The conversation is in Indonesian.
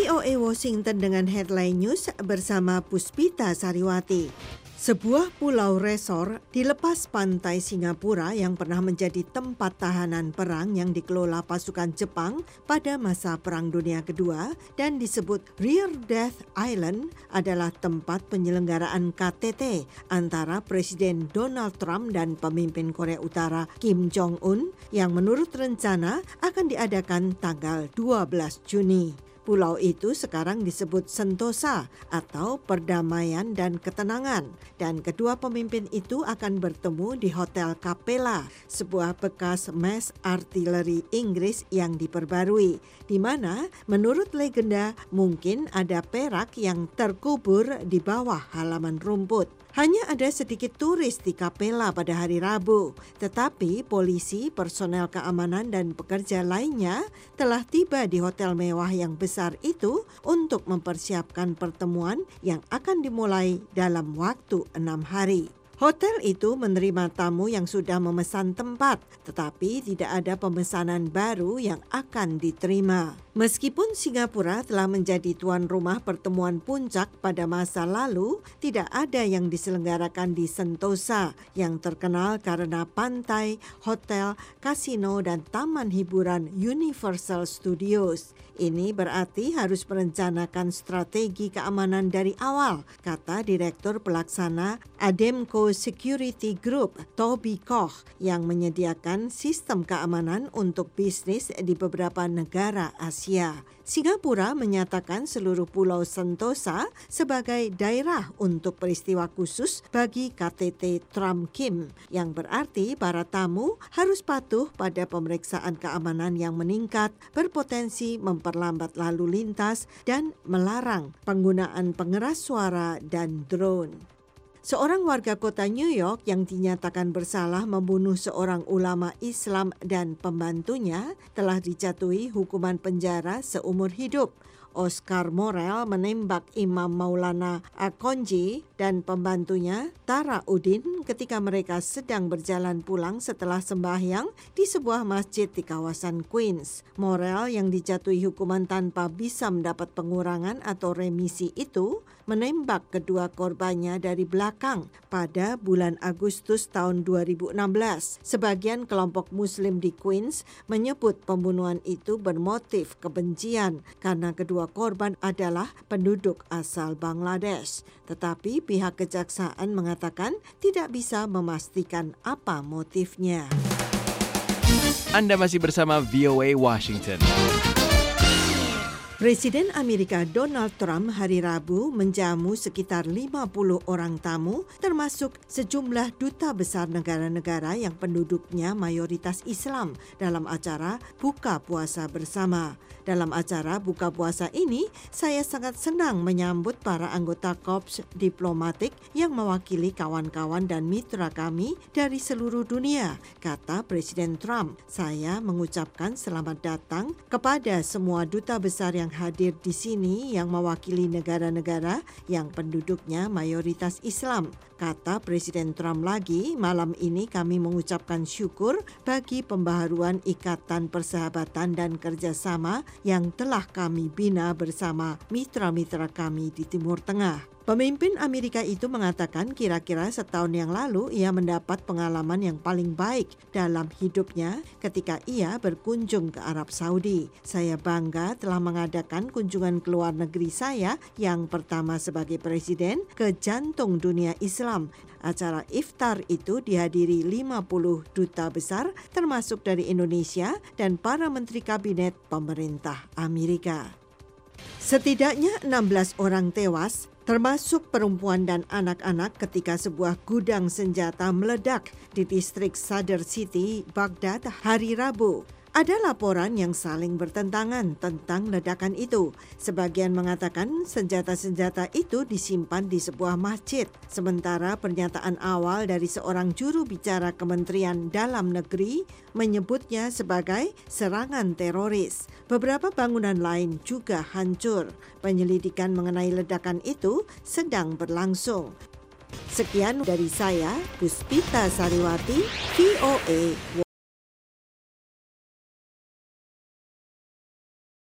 VOA Washington dengan headline news bersama Puspita Sariwati. Sebuah pulau resor di lepas pantai Singapura yang pernah menjadi tempat tahanan perang yang dikelola pasukan Jepang pada masa Perang Dunia Kedua dan disebut Rear Death Island adalah tempat penyelenggaraan KTT antara Presiden Donald Trump dan pemimpin Korea Utara Kim Jong-un yang menurut rencana akan diadakan tanggal 12 Juni. Pulau itu sekarang disebut Sentosa atau Perdamaian dan Ketenangan dan kedua pemimpin itu akan bertemu di Hotel Capella, sebuah bekas mes artileri Inggris yang diperbarui, di mana menurut legenda mungkin ada perak yang terkubur di bawah halaman rumput. Hanya ada sedikit turis di Capella pada hari Rabu, tetapi polisi, personel keamanan dan pekerja lainnya telah tiba di hotel mewah yang besar itu untuk mempersiapkan pertemuan yang akan dimulai dalam waktu 6 hari. Hotel itu menerima tamu yang sudah memesan tempat, tetapi tidak ada pemesanan baru yang akan diterima. Meskipun Singapura telah menjadi tuan rumah pertemuan puncak pada masa lalu, tidak ada yang diselenggarakan di Sentosa yang terkenal karena pantai, hotel, kasino, dan taman hiburan Universal Studios. Ini berarti harus merencanakan strategi keamanan dari awal, kata Direktur Pelaksana Ademco Security Group, Toby Koch, yang menyediakan sistem keamanan untuk bisnis di beberapa negara Asia. Singapura menyatakan seluruh pulau Sentosa sebagai daerah untuk peristiwa khusus bagi KTT Trump Kim, yang berarti para tamu harus patuh pada pemeriksaan keamanan yang meningkat, berpotensi memperlambat lalu lintas, dan melarang penggunaan pengeras suara dan drone. Seorang warga kota New York yang dinyatakan bersalah membunuh seorang ulama Islam dan pembantunya telah dijatuhi hukuman penjara seumur hidup. Oscar Morel menembak Imam Maulana Akonji dan pembantunya Tara Udin ketika mereka sedang berjalan pulang setelah sembahyang di sebuah masjid di kawasan Queens. Morel yang dijatuhi hukuman tanpa bisa mendapat pengurangan atau remisi itu menembak kedua korbannya dari belakang pada bulan Agustus tahun 2016. Sebagian kelompok Muslim di Queens menyebut pembunuhan itu bermotif kebencian karena kedua korban adalah penduduk asal Bangladesh. Tetapi pihak kejaksaan mengatakan tidak bisa memastikan apa motifnya. Anda masih bersama VOA Washington. Presiden Amerika Donald Trump hari Rabu menjamu sekitar 50 orang tamu termasuk sejumlah duta besar negara-negara yang penduduknya mayoritas Islam dalam acara buka puasa bersama. Dalam acara buka puasa ini, saya sangat senang menyambut para anggota korps diplomatik yang mewakili kawan-kawan dan mitra kami dari seluruh dunia, kata Presiden Trump. Saya mengucapkan selamat datang kepada semua duta besar yang hadir di sini yang mewakili negara-negara yang penduduknya mayoritas Islam. Kata Presiden Trump lagi, malam ini kami mengucapkan syukur bagi pembaharuan ikatan persahabatan dan kerjasama yang telah kami bina bersama mitra-mitra kami di Timur Tengah. Pemimpin Amerika itu mengatakan kira-kira setahun yang lalu ia mendapat pengalaman yang paling baik dalam hidupnya ketika ia berkunjung ke Arab Saudi. Saya bangga telah mengadakan kunjungan ke luar negeri saya yang pertama sebagai presiden ke jantung dunia Islam. Acara iftar itu dihadiri 50 duta besar termasuk dari Indonesia dan para menteri kabinet pemerintah Amerika. Setidaknya 16 orang tewas, termasuk perempuan dan anak-anak ketika sebuah gudang senjata meledak di distrik Sadr City, Baghdad hari Rabu. Ada laporan yang saling bertentangan tentang ledakan itu. Sebagian mengatakan senjata-senjata itu disimpan di sebuah masjid. Sementara pernyataan awal dari seorang juru bicara Kementerian Dalam Negeri menyebutnya sebagai serangan teroris. Beberapa bangunan lain juga hancur. Penyelidikan mengenai ledakan itu sedang berlangsung. Sekian dari saya, Puspita Sariwati, VOA